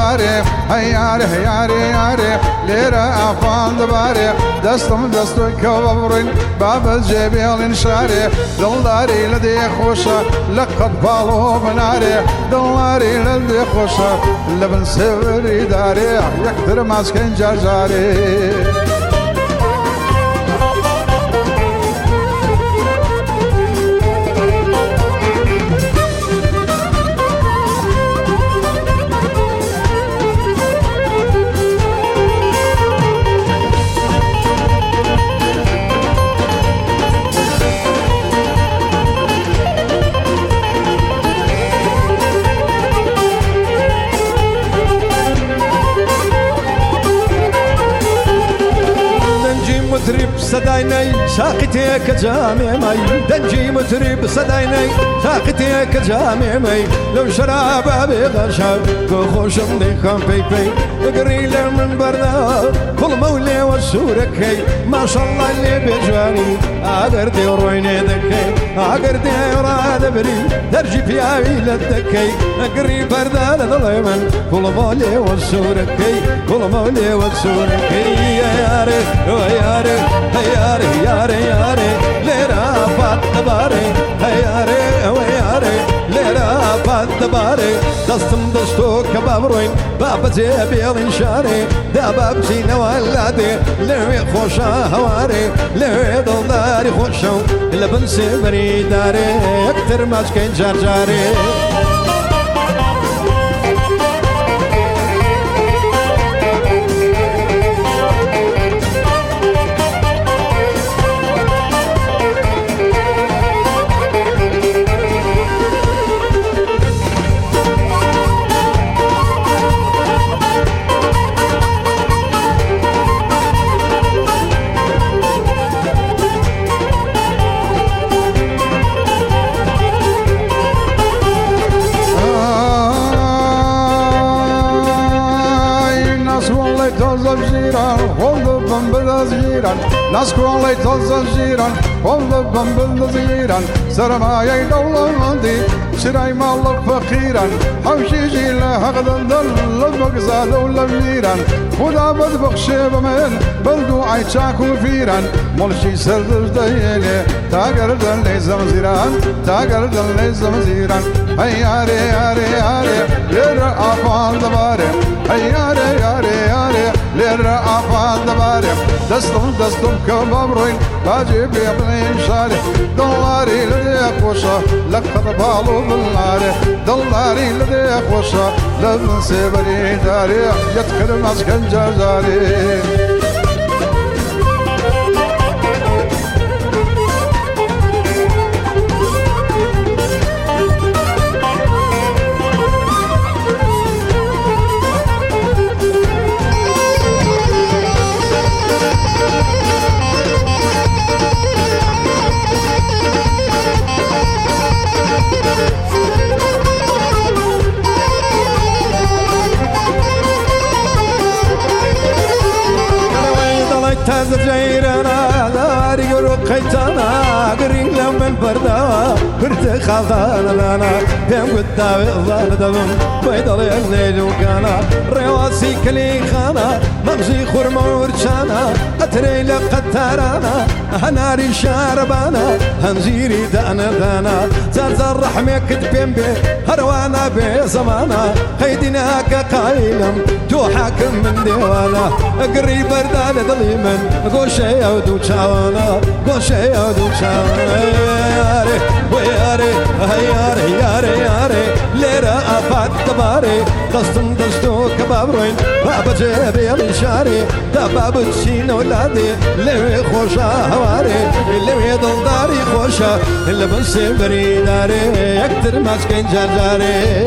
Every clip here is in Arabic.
دباري هياري هياري ياري ليرة أفان دباري دستم دستو كبابرين باب الجبيل شاري دلاري لدي خوشة لقد بالو بناري دلاري لدي خوشة لبن سوري داري يقدر ماسكين جارجاري مترب صدايني ساقتك جامع مي دنجي مترب صدايني ساقتك جامع مي لو شراب ابي غشاب خوش من كان بي بي قريل من برنا كل مولي وسورك ما شاء الله اللي بجواني اقردي ورويني ذكي اقردي وراد بري درجي في عيلة ذكي قريب بردا لليمن كل مولي وسورك كل مولي وسورك يا ياري يا هياري ياري ياري ليرا فات دباري هياري وياري ليرا فات دباري دستم دستو كبابروين باب زيبيل شاري دابا بزينة ولادي لوي خوشا هواري لوي دلداري خوشو لبن سبري داري اكتر ماسكين جارجاري ناس كولي توزن جيران والله بنبل زيران سرمايا دولة مندي شراي مال فقيرا حوشي جيلا هغدن دل المقزا دولة ميران خدا بدبخش بمن بلدو عيشاكو فيران ملشي سردش ديلي تاقر دل ليزم زيران تاقر دل ليزم زيران هياري ياري ياري لير افان دباري هياري ياري ياري لير افان دباري دستم كبابروين باجيب يبنين شاري دلاري لدي خوشة لقد بالو بالناري دلاري لدي خوشة لبن سبري داري يدخل مسكن جارجاري زجيرنا داري ورقيتنا قريب من بردا برت خالدان لنا دم قدام ظل دم بيضل الليل وكانا رواسي كلي خانا ممزي خرم ورشانا اتري لقد ترانا هناري شاربانا هنزيري دانا دانا زرزر رحمك تبين به هروانا بزمانا خيدنا كقايلم تو حاكم من ديوانا قريب بردان ظليمن قوشي يودو شاوانا قوشي يودو شاوانا ياري وياري هياري ياري ياري ليرا افات دباري دستم دستو كبابروين بابا جيبي الشاري دباب تشين ولادي لوي خوشا هواري لوي دلداري خوشا اللي بنسي بري داري يكتر ماسكين جارجاري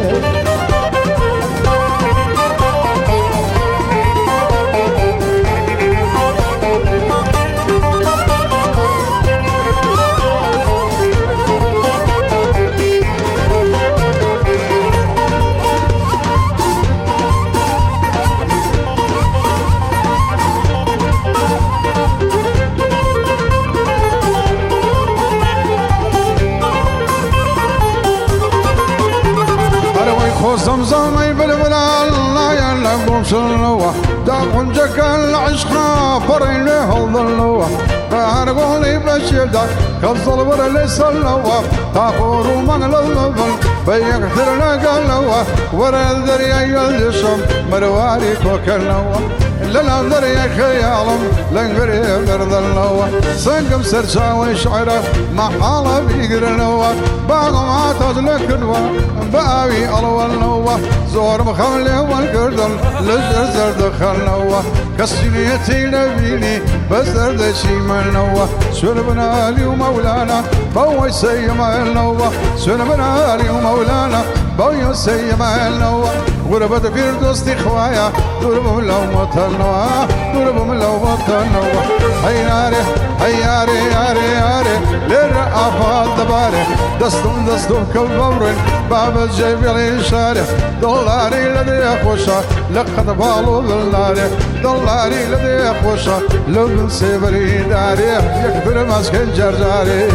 وشك العشق برين له الظلوة فهرقولي بشدة كالظلور اللي سلوة تاخور من اللظل بيكثر لقلوة ورا الذريا يلجشم مرواري كوكلوة لنا ذريا خيالهم لنقريب ارض اللوة سنقم سرساوي شعره محالة بيقر اللوة باغ ما تزلك الوا بابي الوا اللوة زور مخلي والقردل لزرزر دخل نوة كالسنيتي نبيني بزرد شيما نوة سلبنا لي ومولانا بوي سيما النوة سلبنا لي ومولانا بوي سيما النوة غربة فردوس خوايا ضربهم لو مطلوا ضربهم لو مطلوا هيناري هياري ياري ياري للرأفات دباري دستم كالبورين باب الجيب يلي شارع دولاري لدي خوشا لقد بالو دولاري دولاري لدي خوشا لو سيبري داري يكبر مسكن جرجاري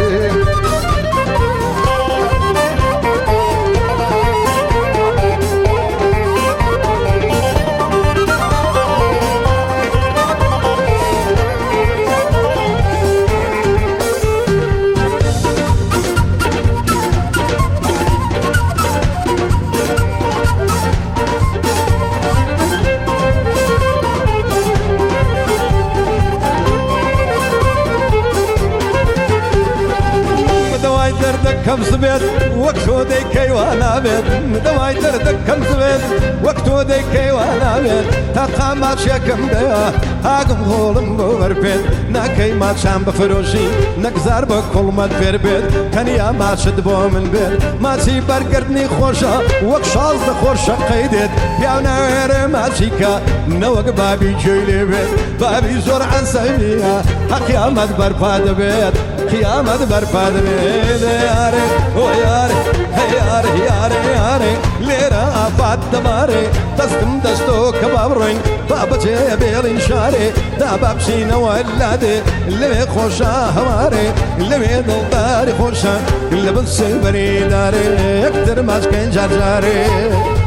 كم سبت وقتو ديكي وانا بيت دواي تردك كم سبت وقتو ديكي وانا بيت تاقا ما شكم ديا هاقم غولم بوربيت ناكي ما شام بفروشي نكزار بكل ما تفير بيت كانيا ما شد بو من بيت ما سي برقردني خوشا وقشاز دخورشا قيدت بياونا ويري ما شيكا نوق بابي جيلي بيت بابي زور عن سيميا قيامت برفاد بيت قيامت برفاد بيت ياري او ياري ياري ياري ياري ليرا افات دماري دستم دستو كبابرين بابا جيبيلين شاري دا بابشينا ولادي اللي خوشا هواري اللي بيدل داري خوشا اللي بنسي بري داري اكتر ماسكين جارجاري